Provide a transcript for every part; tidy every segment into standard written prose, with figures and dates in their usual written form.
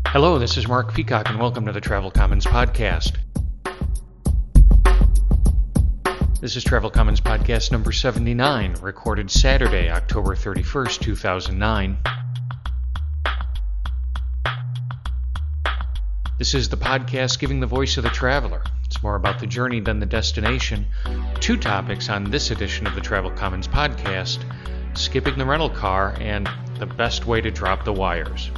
Hello, this is Mark Peacock, and welcome to the Travel Commons Podcast. This is Travel Commons Podcast number 79, recorded Saturday, October 31st, 2009. This is the podcast giving the voice of the traveler. It's more about the journey than the destination. Two topics on this edition of the Travel Commons Podcast: skipping the rental car and the best way to drop the wires.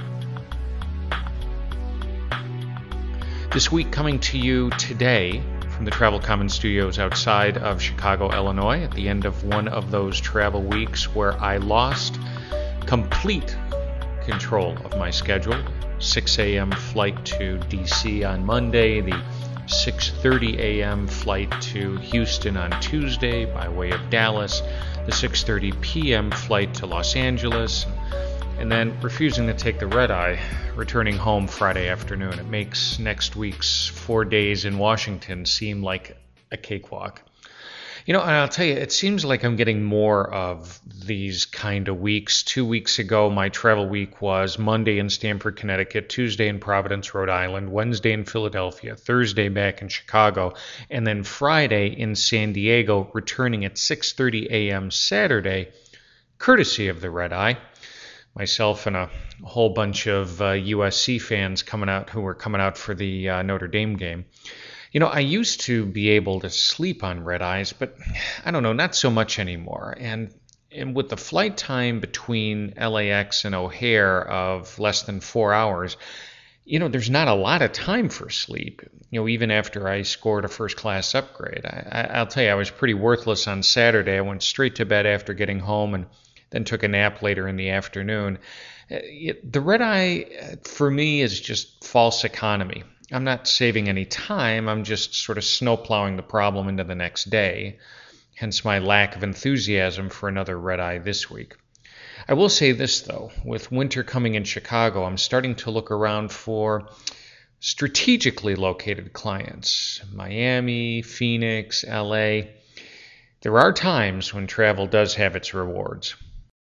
This week coming to you today from the Travel Commons studios outside of Chicago, Illinois, at the end of one of those travel weeks where I lost complete control of my schedule. 6 a.m. flight to DC on Monday, the 6:30 a.m. flight to Houston on Tuesday by way of Dallas, the 6:30 p.m. flight to Los Angeles, and then refusing to take the red-eye, returning home Friday afternoon. It makes next week's 4 days in Washington seem like a cakewalk. You know, and I'll tell you, it seems like I'm getting more of these kind of weeks. 2 weeks ago, my travel week was Monday in Stamford, Connecticut, Tuesday in Providence, Rhode Island, Wednesday in Philadelphia, Thursday back in Chicago, and then Friday in San Diego, returning at 6:30 a.m. Saturday, courtesy of the red eye. Myself and a whole bunch of USC fans who were coming out for the Notre Dame game. You know, I used to be able to sleep on red eyes, but I don't know, not so much anymore. And with the flight time between LAX and O'Hare of less than 4 hours, you know, there's not a lot of time for sleep. You know, even after I scored a first-class upgrade. I'll tell you, I was pretty worthless on Saturday. I went straight to bed after getting home and then took a nap later in the afternoon. The red eye, for me, is just false economy. I'm not saving any time. I'm just sort of snowplowing the problem into the next day, hence my lack of enthusiasm for another red eye this week. I will say this, though. With winter coming in Chicago, I'm starting to look around for strategically located clients. Miami, Phoenix, LA. There are times when travel does have its rewards.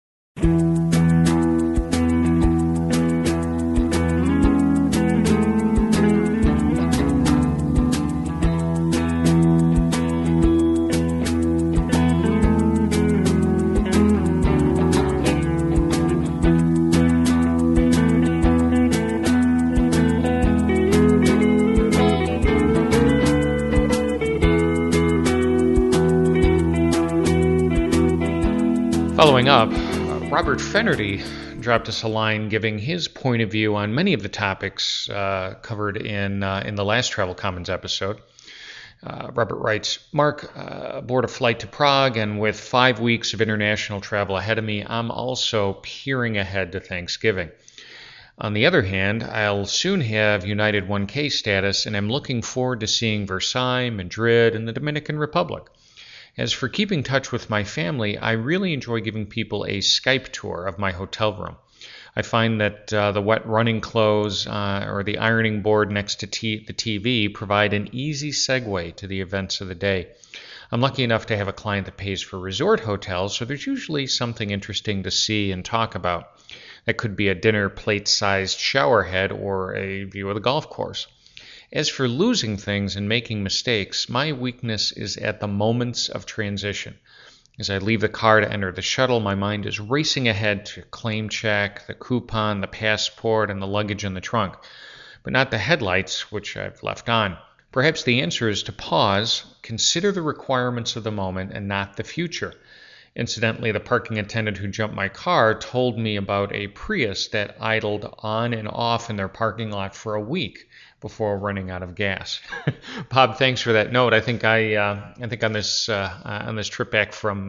Following up, Robert Fennerty dropped us a line giving his point of view on many of the topics covered in the last Travel Commons episode. Robert writes, Mark, aboard a flight to Prague and with 5 weeks of international travel ahead of me, I'm also peering ahead to Thanksgiving. On the other hand, I'll soon have United 1K status and am looking forward to seeing Versailles, Madrid, and the Dominican Republic. As for keeping touch with my family, I really enjoy giving people a Skype tour of my hotel room. I find that the wet running clothes or the ironing board next to the TV provide an easy segue to the events of the day. I'm lucky enough to have a client that pays for resort hotels, so there's usually something interesting to see and talk about. That could be a dinner plate-sized shower head or a view of the golf course. As for losing things and making mistakes, my weakness is at the moments of transition. As I leave the car to enter the shuttle, my mind is racing ahead to claim check, the coupon, the passport, and the luggage in the trunk, but not the headlights, which I've left on. Perhaps the answer is to pause, consider the requirements of the moment and not the future. Incidentally, the parking attendant who jumped my car told me about a Prius that idled on and off in their parking lot for a week before running out of gas. Bob, thanks for that note. I think on this trip back from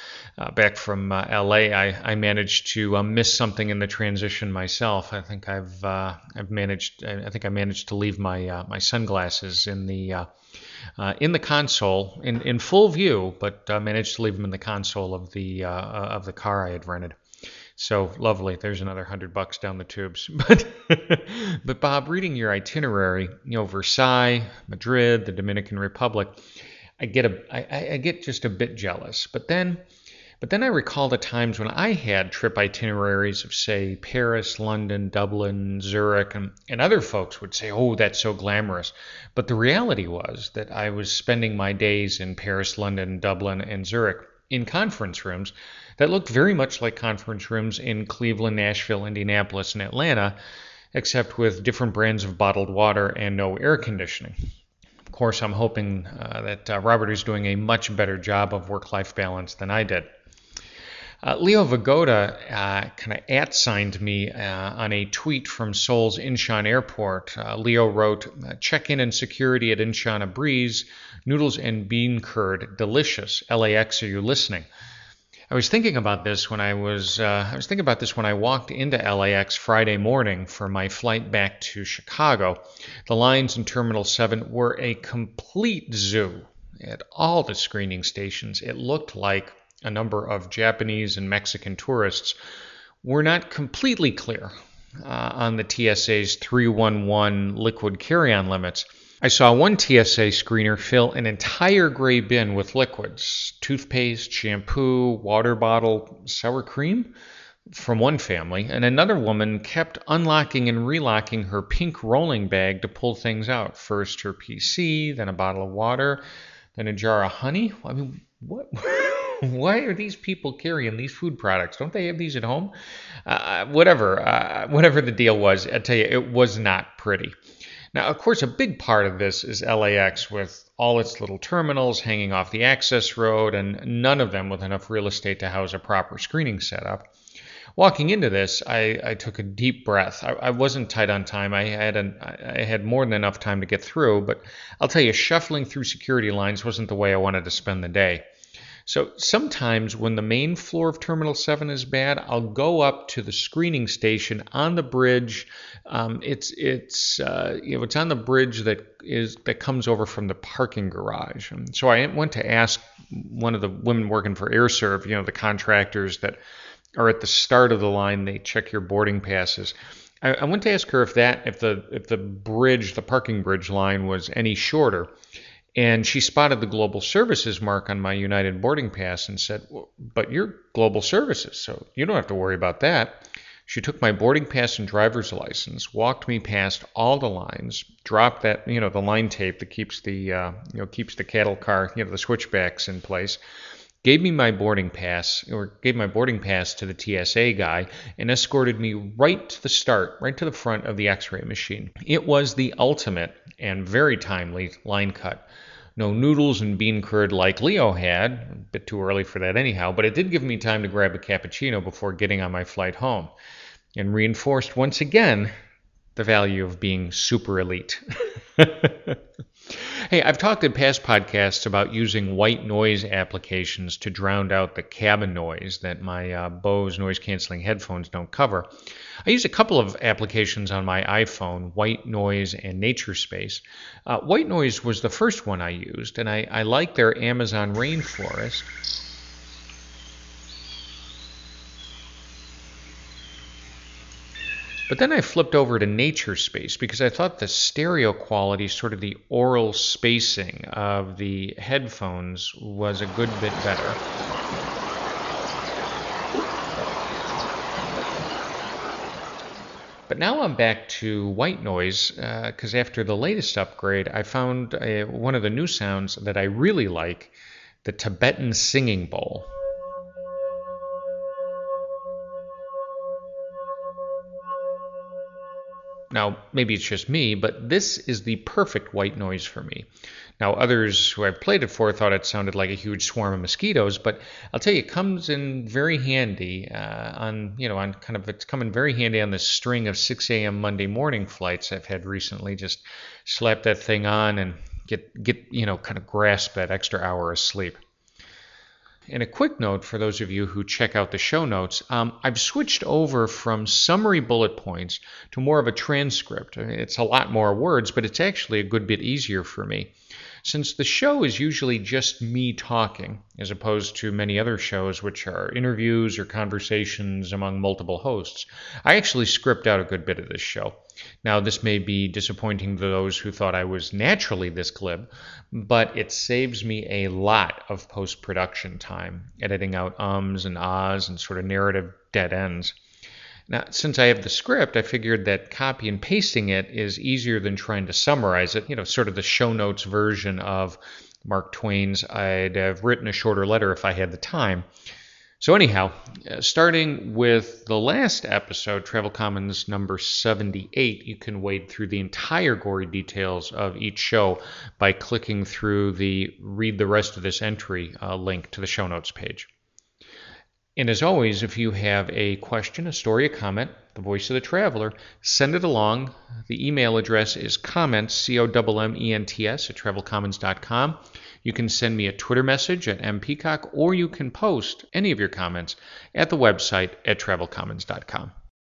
LA, I managed to miss something in the transition myself. I think I managed to leave my sunglasses in the console in full view, but managed to leave them in the console of the car I had rented. So lovely. There's another $100 down the tubes. But Bob, reading your itinerary, Versailles, Madrid, the Dominican Republic, I get just a bit jealous. But then But then I recall the times when I had trip itineraries of, say, Paris, London, Dublin, Zurich, and other folks would say, oh, that's so glamorous. But the reality was that I was spending my days in Paris, London, Dublin, and Zurich in conference rooms that looked very much like conference rooms in Cleveland, Nashville, Indianapolis, and Atlanta, except with different brands of bottled water and no air conditioning. Of course, I'm hoping that Robert is doing a much better job of work-life balance than I did. Leo Vagoda kind of @signed me on a tweet from Seoul's Incheon Airport. Leo wrote, check-in and security at Incheon a breeze, noodles and bean curd, delicious. LAX, are you listening? I was thinking about this when I walked into LAX Friday morning for my flight back to Chicago. The lines in Terminal 7 were a complete zoo at all the screening stations. It looked like a number of Japanese and Mexican tourists were not completely clear on the TSA's 311 liquid carry-on limits. I saw one TSA screener fill an entire gray bin with liquids, toothpaste, shampoo, water bottle, sour cream from one family, and another woman kept unlocking and relocking her pink rolling bag to pull things out. First her PC, then a bottle of water, then a jar of honey. I mean, what? Why are these people carrying these food products? Don't they have these at home? Whatever the deal was, I tell you, it was not pretty. Now, of course, a big part of this is LAX with all its little terminals hanging off the access road and none of them with enough real estate to house a proper screening setup. Walking into this, I took a deep breath. I wasn't tight on time. I had more than enough time to get through, but I'll tell you, shuffling through security lines wasn't the way I wanted to spend the day. So sometimes when the main floor of Terminal 7 is bad, I'll go up to the screening station on the bridge. It's on the bridge that comes over from the parking garage. And so I went to ask one of the women working for AirServe, the contractors that are at the start of the line. They check your boarding passes. I went to ask her if the parking bridge line was any shorter. And she spotted the Global Services mark on my United boarding pass and said, well, but you're Global Services, so you don't have to worry about that. She took my boarding pass and driver's license, walked me past all the lines, dropped that, the line tape that keeps the cattle car, the switchbacks in place, gave my boarding pass to the TSA guy, and escorted me right to the front of the X-ray machine. It was the ultimate and very timely line cut. No noodles and bean curd like Leo had, a bit too early for that anyhow, but it did give me time to grab a cappuccino before getting on my flight home, and reinforced once again the value of being super elite. Hey, I've talked in past podcasts about using white noise applications to drown out the cabin noise that my Bose noise-canceling headphones don't cover. I use a couple of applications on my iPhone, White Noise and NatureSpace. White Noise was the first one I used, and I like their Amazon rainforest. But then I flipped over to NatureSpace because I thought the stereo quality, sort of the aural spacing of the headphones, was a good bit better. But now I'm back to white noise because after the latest upgrade, I found one of the new sounds that I really like, the Tibetan singing bowl. Now, maybe it's just me, but this is the perfect white noise for me. Now, others who I've played it for thought it sounded like a huge swarm of mosquitoes, but I'll tell you, it comes in very handy it's coming very handy on this string of 6 a.m. Monday morning flights I've had recently. Just slap that thing on and get grasp that extra hour of sleep. And a quick note for those of you who check out the show notes, I've switched over from summary bullet points to more of a transcript. It's a lot more words, but it's actually a good bit easier for me. Since the show is usually just me talking, as opposed to many other shows which are interviews or conversations among multiple hosts, I actually script out a good bit of this show. Now, this may be disappointing to those who thought I was naturally this glib, but it saves me a lot of post-production time, editing out ums and ahs and sort of narrative dead ends. Now, since I have the script, I figured that copy and pasting it is easier than trying to summarize it, sort of the show notes version of Mark Twain's I'd have written a shorter letter if I had the time. So anyhow, starting with the last episode, Travel Commons number 78, you can wade through the entire gory details of each show by clicking through the Read the Rest of This Entry link to the show notes page. And as always, if you have a question, a story, a comment, the voice of the traveler, send it along. The email address is comments, COMMENTS, at travelcommons.com. You can send me a Twitter message at mpeacock, or you can post any of your comments at the website at travelcommons.com.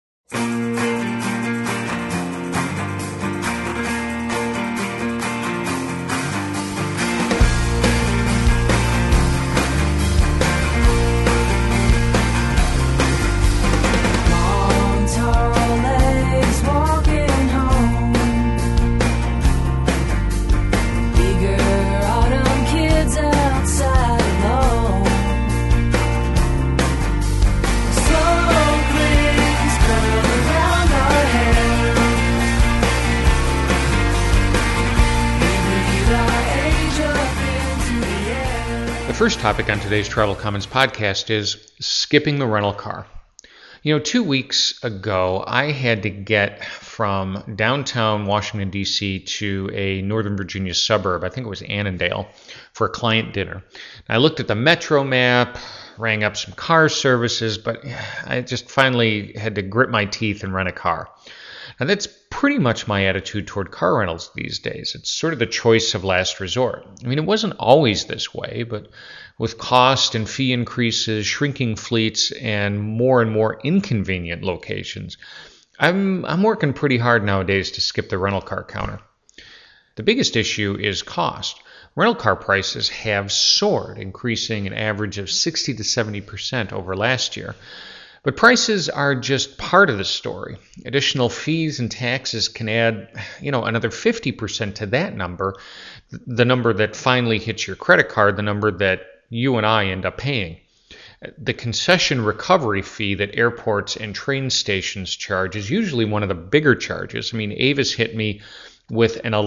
The first topic on today's Travel Commons podcast is skipping the rental car. 2 weeks ago, I had to get from downtown Washington, D.C. to a Northern Virginia suburb, I think it was Annandale, for a client dinner. I looked at the Metro map, rang up some car services, but I just finally had to grit my teeth and rent a car. Now, that's pretty much my attitude toward car rentals these days. It's sort of the choice of last resort. It wasn't always this way, but with cost and fee increases, shrinking fleets, and more inconvenient locations, I'm working pretty hard nowadays to skip the rental car counter. The biggest issue is cost. Rental car prices have soared, increasing an average of 60 to 70% over last year. But prices are just part of the story. Additional fees and taxes can add, another 50% to that number, the number that finally hits your credit card, the number that you and I end up paying. The concession recovery fee that airports and train stations charge is usually one of the bigger charges. Avis hit me with an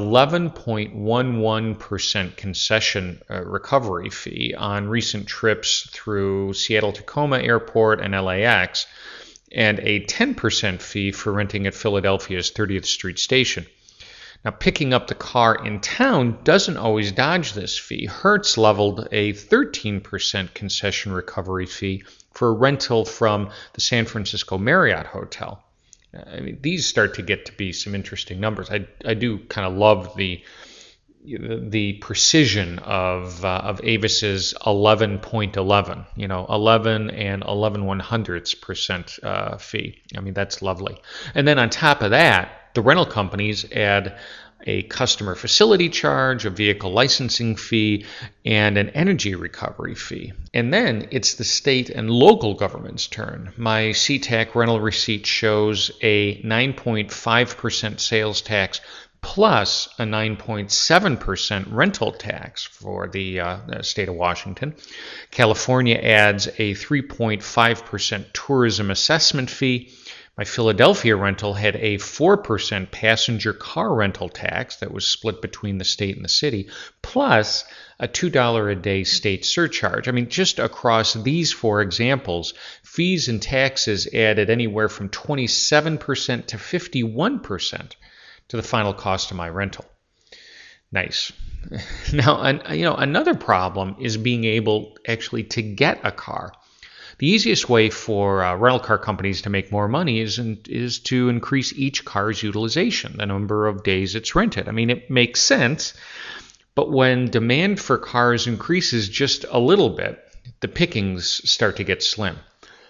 11.11% concession recovery fee on recent trips through Seattle-Tacoma Airport and LAX, and a 10% fee for renting at Philadelphia's 30th Street Station. Now, picking up the car in town doesn't always dodge this fee. Hertz leveled a 13% concession recovery fee for a rental from the San Francisco Marriott Hotel. These start to get to be some interesting numbers. I do kind of love the precision of Avis's 11.11, 11 and 11/100% fee. That's lovely. And then on top of that, the rental companies add a customer facility charge, a vehicle licensing fee, and an energy recovery fee. And then it's the state and local government's turn. My SeaTac rental receipt shows a 9.5% sales tax plus a 9.7% rental tax for the state of Washington. California adds a 3.5% tourism assessment fee. My Philadelphia rental had a 4% passenger car rental tax that was split between the state and the city, plus a $2 a day state surcharge. Just across these four examples, fees and taxes added anywhere from 27% to 51% to the final cost of my rental. Nice. Now, another problem is being able actually to get a car. The easiest way for rental car companies to make more money is to increase each car's utilization, the number of days it's rented. It makes sense, but when demand for cars increases just a little bit, the pickings start to get slim.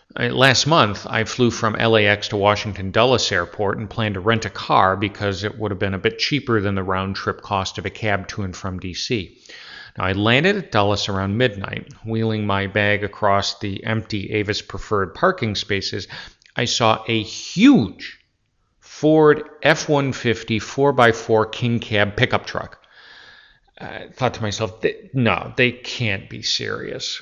Last month, I flew from LAX to Washington Dulles Airport and planned to rent a car because it would have been a bit cheaper than the round-trip cost of a cab to and from D.C. Now, I landed at Dulles around midnight. Wheeling my bag across the empty Avis Preferred parking spaces, I saw a huge Ford F-150 4x4 King Cab pickup truck. I thought to myself, no, they can't be serious.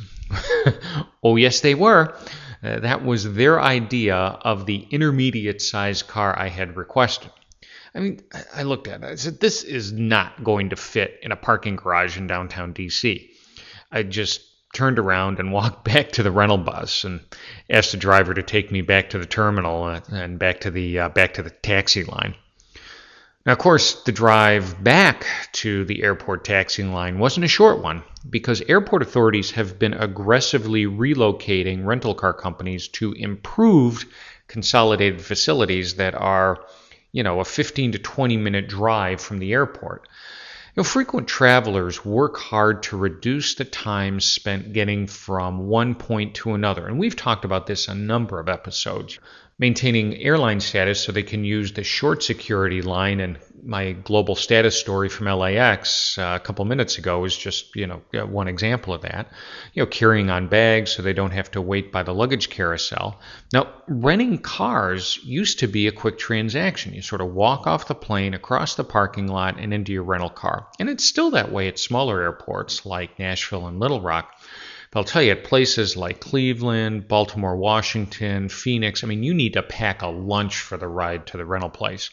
Oh, yes, they were. That was their idea of the intermediate-sized car I had requested. I mean, I looked at it. I said, this is not going to fit in a parking garage in downtown D.C. I just turned around and walked back to the rental bus and asked the driver to take me back to the terminal and back to the taxi line. Now, of course, the drive back to the airport taxiing line wasn't a short one because airport authorities have been aggressively relocating rental car companies to improved consolidated facilities that are, a 15 to 20 minute drive from the airport. Frequent travelers work hard to reduce the time spent getting from one point to another, and we've talked about this a number of episodes. Maintaining airline status so they can use the short security line, and my global status story from LAX a couple minutes ago is just, one example of that. Carrying on bags so they don't have to wait by the luggage carousel. Now, renting cars used to be a quick transaction. You sort of walk off the plane, across the parking lot, and into your rental car. And it's still that way at smaller airports like Nashville and Little Rock. But I'll tell you, at places like Cleveland, Baltimore, Washington, Phoenix, you need to pack a lunch for the ride to the rental place.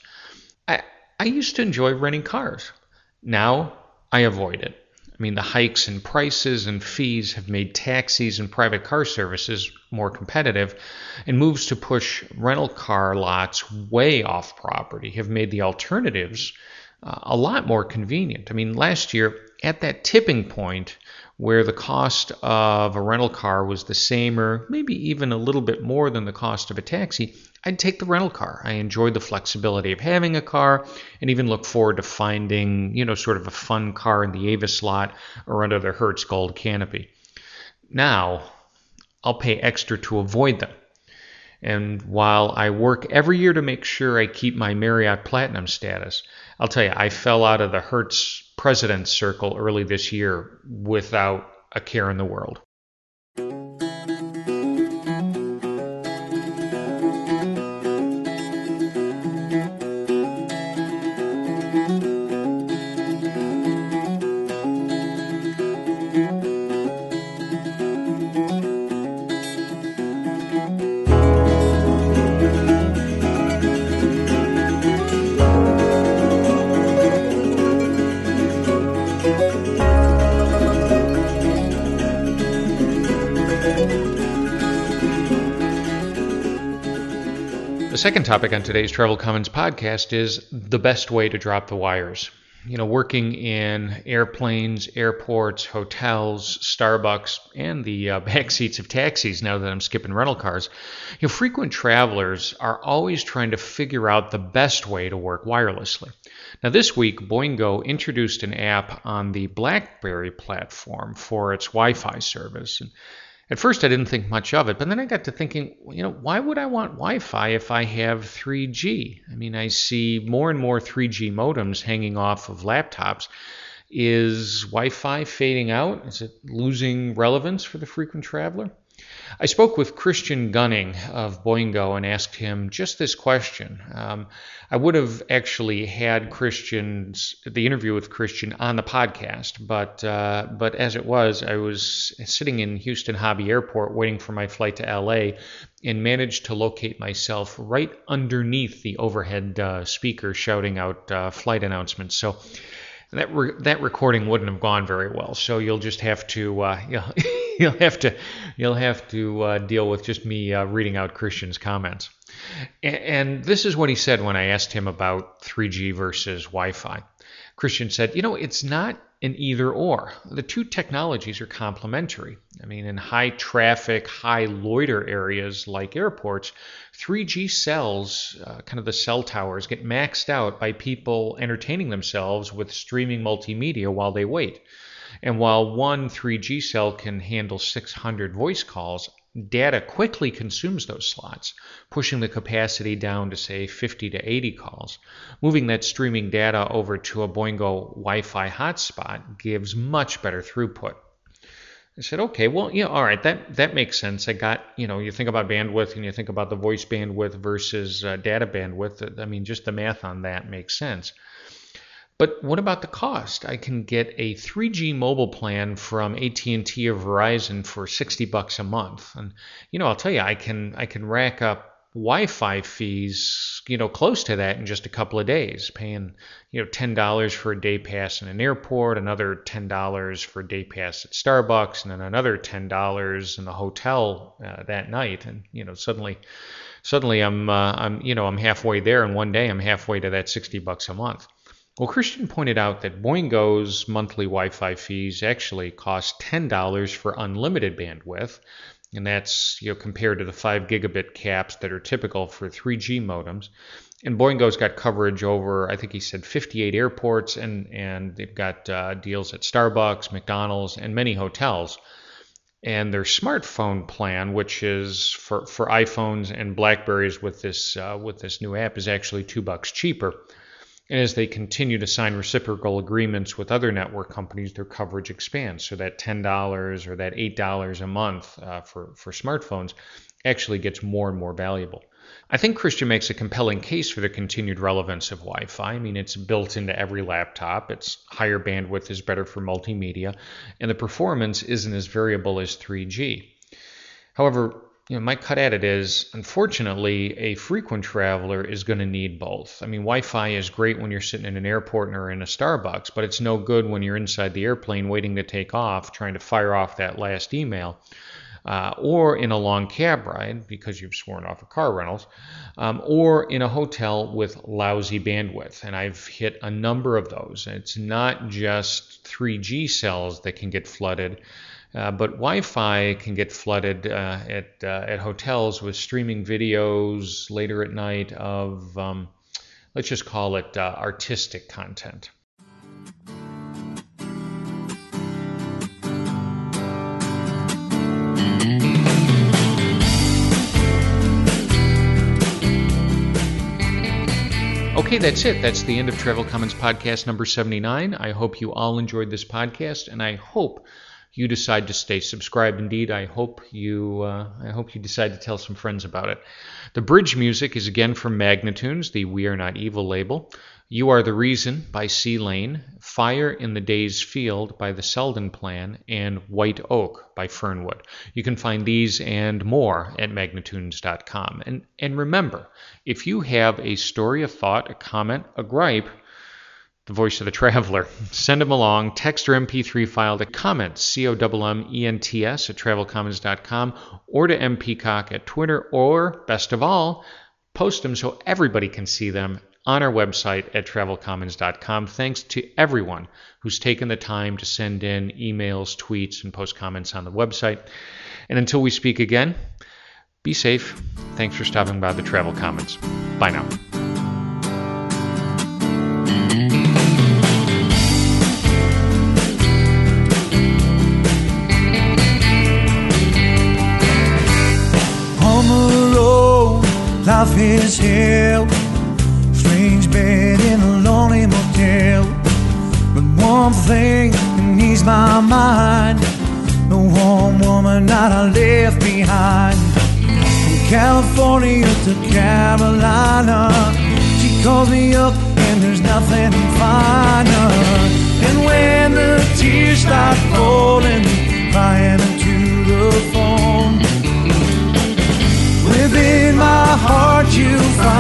I used to enjoy renting cars. Now I avoid it. The hikes in prices and fees have made taxis and private car services more competitive, and moves to push rental car lots way off property have made the alternatives a lot more convenient. Last year, at that tipping point where the cost of a rental car was the same or maybe even a little bit more than the cost of a taxi, I'd take the rental car. I enjoyed the flexibility of having a car and even look forward to finding, sort of a fun car in the Avis lot or under the Hertz Gold canopy. Now, I'll pay extra to avoid them. And while I work every year to make sure I keep my Marriott Platinum status, I'll tell you, I fell out of the Hertz President's Circle early this year without a care in the world. The second topic on today's Travel Commons podcast is the best way to drop the wires. Working in airplanes, airports, hotels, Starbucks, and the back seats of taxis now that I'm skipping rental cars, frequent travelers are always trying to figure out the best way to work wirelessly. Now this week, Boingo introduced an app on the BlackBerry platform for its Wi-Fi service. And at first, I didn't think much of it, but then I got to thinking, why would I want Wi-Fi if I have 3G? I see more and more 3G modems hanging off of laptops. Is Wi-Fi fading out? Is it losing relevance for the frequent traveler? I spoke with Christian Gunning of Boingo and asked him just this question. I would have actually had the interview with Christian on the podcast, but as it was, I was sitting in Houston Hobby Airport waiting for my flight to LA and managed to locate myself right underneath the overhead speaker shouting out flight announcements. So that recording wouldn't have gone very well. So you'll just have to you'll have to deal with just me reading out Christian's comments. And this is what he said when I asked him about 3G versus Wi-Fi. Christian said, it's not an either or. The two technologies are complementary. In high traffic, high loiter areas like airports, 3G cells, kind of the cell towers, get maxed out by people entertaining themselves with streaming multimedia while they wait. And while one 3G cell can handle 600 voice calls, data quickly consumes those slots, pushing the capacity down to, say, 50 to 80 calls. Moving that streaming data over to a Boingo Wi-Fi hotspot gives much better throughput. I said, okay, well, yeah, all right, that makes sense. I got, you think about bandwidth and you think about the voice bandwidth versus data bandwidth. I mean, just the math on that makes sense. But what about the cost? I can get a 3G mobile plan from AT&T or Verizon for $60 a month. And, I'll tell you, I can rack up Wi-Fi fees, close to that in just a couple of days, paying, $10 for a day pass in an airport, another $10 for a day pass at Starbucks, and then another $10 in the hotel that night. And, suddenly I'm halfway there, and one day I'm halfway to that $60 a month. Well, Christian pointed out that Boingo's monthly Wi-Fi fees actually cost $10 for unlimited bandwidth, and that's compared to the 5 gigabit caps that are typical for 3G modems. And Boingo's got coverage over, I think he said, 58 airports, and they've got deals at Starbucks, McDonald's, and many hotels. And their smartphone plan, which is for iPhones and Blackberries with this new app, is actually $2 cheaper. And as they continue to sign reciprocal agreements with other network companies, their coverage expands. So that $10 or that $8 a month for smartphones actually gets more and more valuable. I think Christian makes a compelling case for the continued relevance of Wi-Fi. I mean, it's built into every laptop. Its higher bandwidth is better for multimedia, and the performance isn't as variable as 3G. However, my cut at it is, unfortunately, a frequent traveler is going to need both. I mean, Wi-Fi is great when you're sitting in an airport or in a Starbucks, but it's no good when you're inside the airplane waiting to take off, trying to fire off that last email, or in a long cab ride because you've sworn off of car rentals, or in a hotel with lousy bandwidth. And I've hit a number of those. It's not just 3G cells that can get flooded, but Wi-Fi can get flooded at hotels with streaming videos later at night of, let's just call it artistic content. Okay, that's it. That's the end of Travel Commons podcast number 79. I hope you all enjoyed this podcast, and I hope you decide to stay subscribed. Indeed, I hope you decide to tell some friends about it. The bridge music is again from Magnitunes, the We Are Not Evil label. You Are the Reason by C. Lane, Fire in the Day's Field by the Selden Plan, and White Oak by Fernwood. You can find these and more at magnitunes.com. And remember, if you have a story, a thought, a comment, a gripe, the voice of the traveler, send them along, text or MP3 file to comments, COMMENTS at travelcommons.com, or to mpeacock at Twitter, or, best of all, post them so everybody can see them on our website at travelcommons.com. Thanks to everyone who's taken the time to send in emails, tweets, and post comments on the website. And until we speak again, be safe. Thanks for stopping by the Travel Commons. Bye now. Life is hell, strange bed in a lonely motel. But one thing can ease my mind, the warm woman that I left behind. From California to Carolina, she calls me up and there's nothing finer. And when the tears start falling, crying into the phone, within my heart you find